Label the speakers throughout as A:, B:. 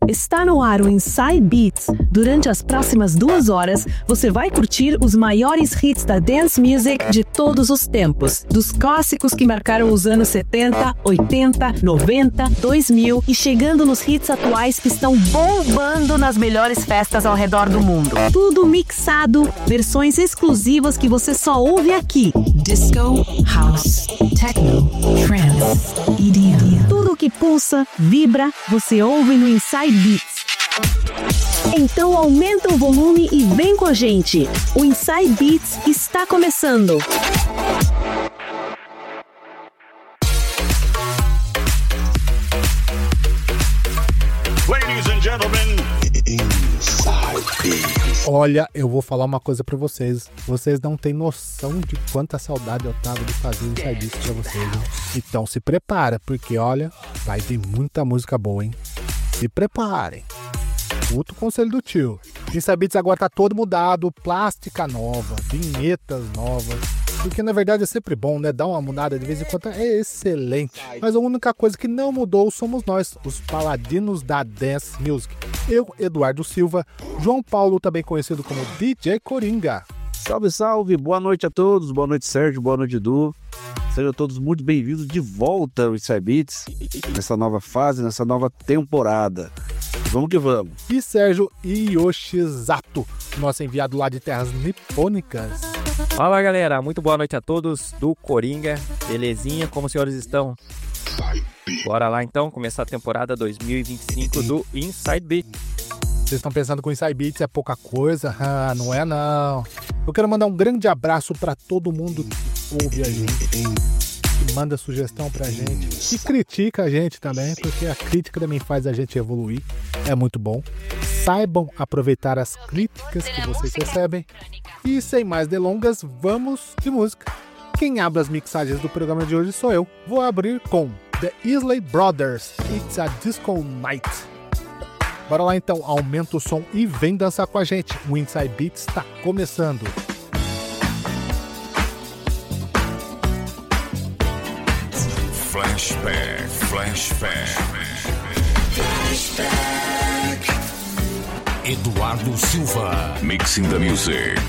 A: Está no ar o Inside Beats. Durante as próximas 2 horas, você vai curtir os maiores hits da dance music de todos os tempos. Dos clássicos que marcaram os anos 70, 80, 90, 2000 e chegando nos hits atuais que estão bombando nas melhores festas ao redor do mundo. Tudo mixado, versões exclusivas que você só ouve aqui. Disco, house, techno, trance, EDM. Tudo que pulsa, vibra, você ouve no Inside Beats. Então aumenta o volume e vem com a gente. O Inside Beats está começando.
B: Ladies and gentlemen, Inside Beats.
C: Olha, eu vou falar uma coisa pra vocês. Vocês não têm noção de quanta saudade eu tava de fazer o Inside Beats pra vocês, hein? Então se prepara, porque olha, vai vir muita música boa, hein? Se preparem. Outro conselho do tio. Inside Beats agora tá todo mudado, plástica nova, vinhetas novas. Porque na verdade é sempre bom, né? Dar uma mudada de vez em quando é excelente. Mas a única coisa que não mudou somos nós, os paladinos da Dance Music. Eu, Eduardo Silva, João Paulo, também conhecido como DJ Coringa.
D: Salve, salve! Boa noite a todos, boa noite Sérgio, boa noite Edu. Sejam todos muito bem-vindos de volta ao Inside Beats, nessa nova fase, nessa nova temporada. Vamos que vamos.
C: E Sérgio Yoshizato, nosso enviado lá de terras nipônicas.
E: Fala galera, muito boa noite a todos do Coringa, belezinha, como os senhores estão? Bora lá então, começar a temporada 2025 do Inside Beats.
C: Vocês estão pensando que o Inside Beats é pouca coisa? Ah, não é não. Eu quero mandar um grande abraço para todo mundo que ouve a gente, que manda sugestão pra gente, e critica a gente também, porque a crítica também faz a gente evoluir, é muito bom. Saibam aproveitar as críticas que vocês recebem. E sem mais delongas, vamos de música. Quem abre as mixagens do programa de hoje sou eu. Vou abrir com The Isley Brothers, It's a Disco Night. Bora lá então, aumenta o som e vem dançar com a gente. O Inside Beats está começando.
B: flashback, flashback.
F: Eduardo Silva.
B: Mixing the music.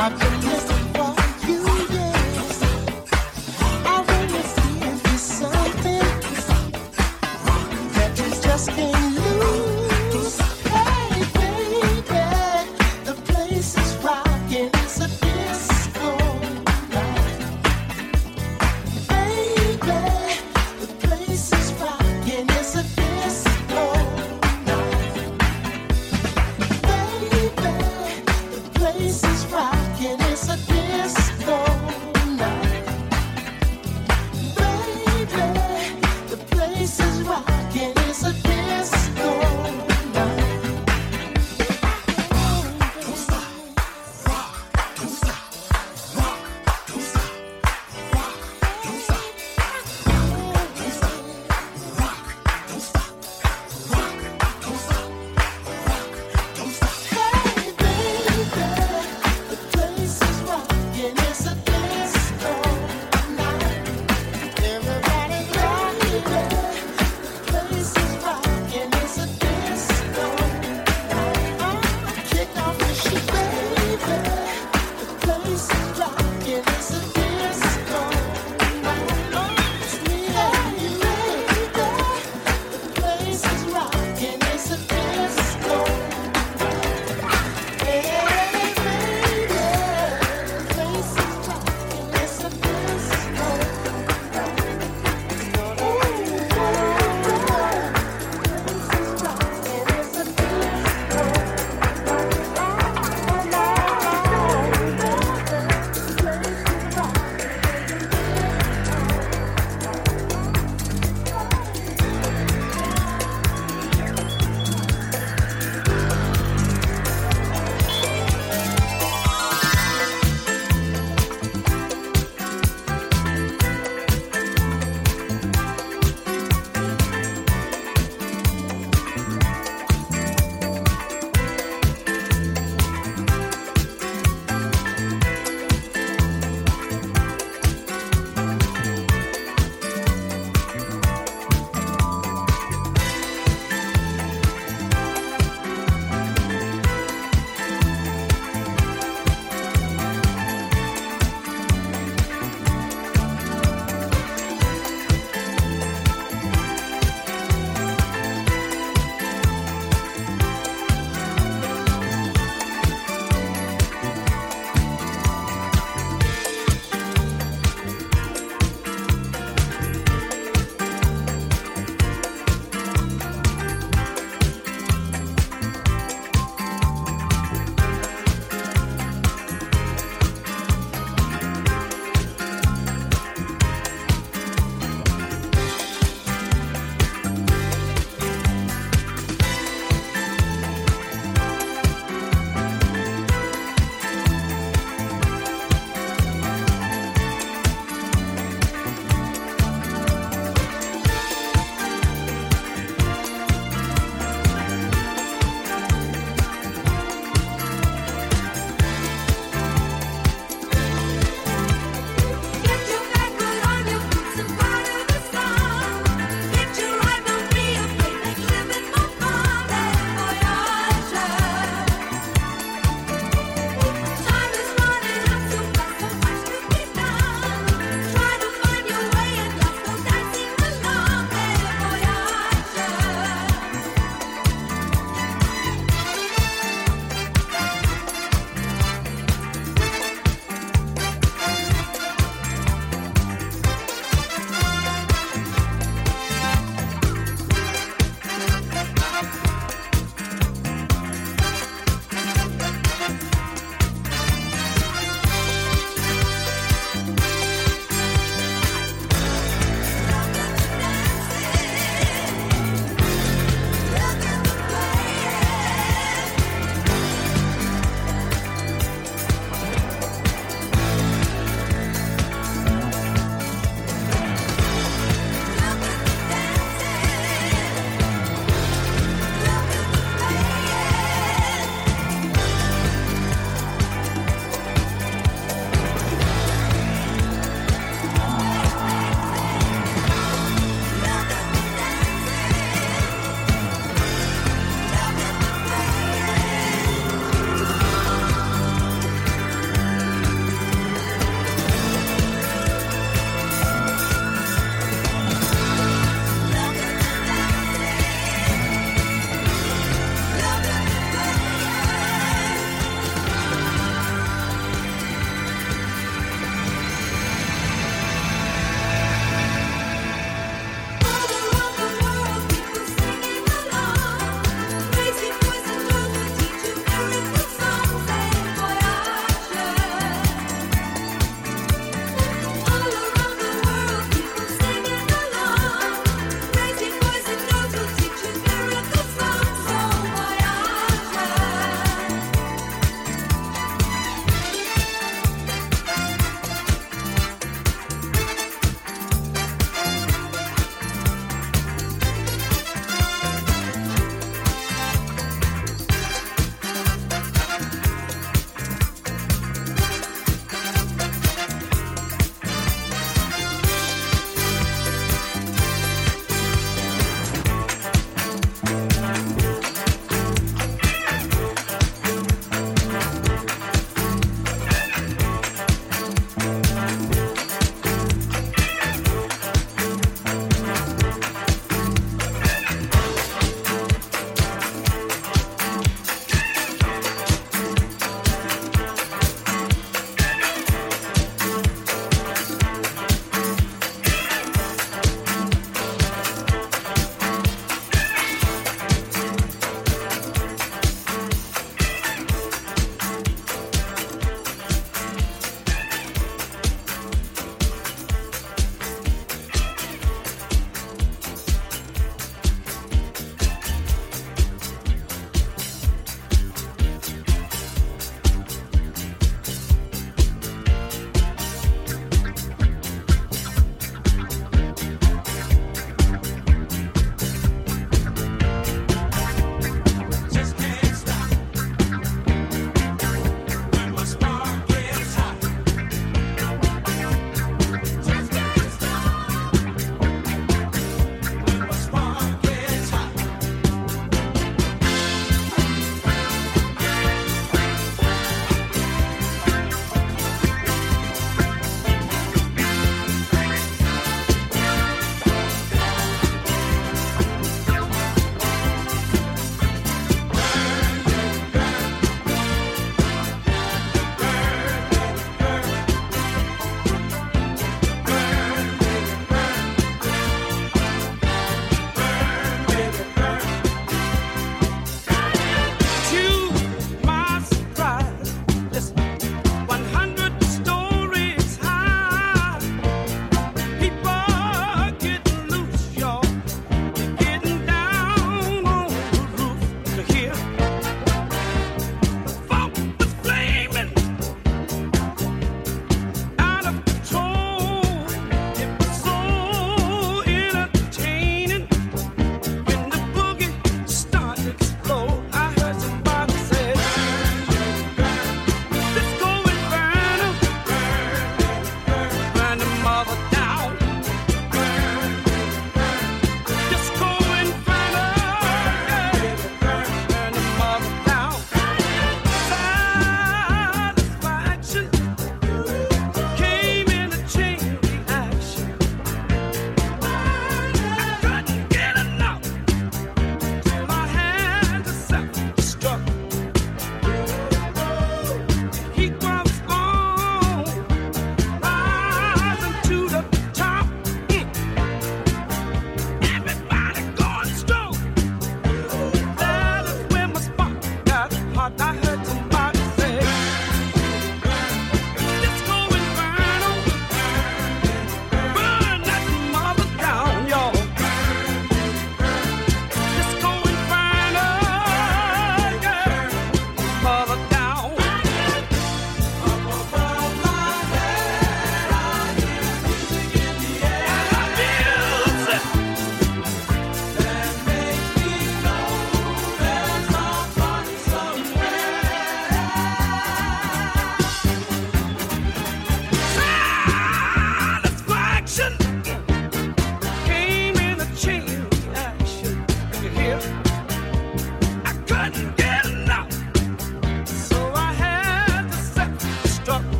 G: Hey baby, the place is right.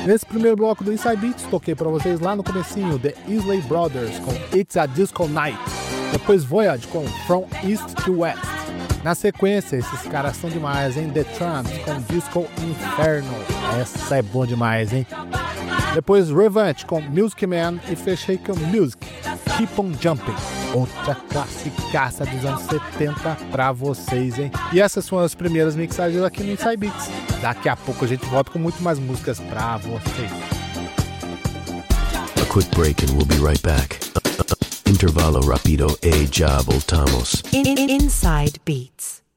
C: Nesse primeiro bloco do Inside Beats, toquei pra vocês lá no comecinho The Isley Brothers com It's a Disco Night. Depois Voyage com From East to West. Na sequência, esses caras são demais, hein? The Tramps com Disco Inferno. Essa é bom demais, hein? Depois Revenge com Music Man e fechei com Music, Keep on Jumping. Outra classicaça dos anos 70 pra vocês, hein? E essas são as primeiras mixagens aqui no Inside Beats. Daqui a pouco a gente volta com muito mais músicas pra vocês.
F: A quick break and we'll be right back. Intervalo rapido e ya voltamos.
A: Inside Beats.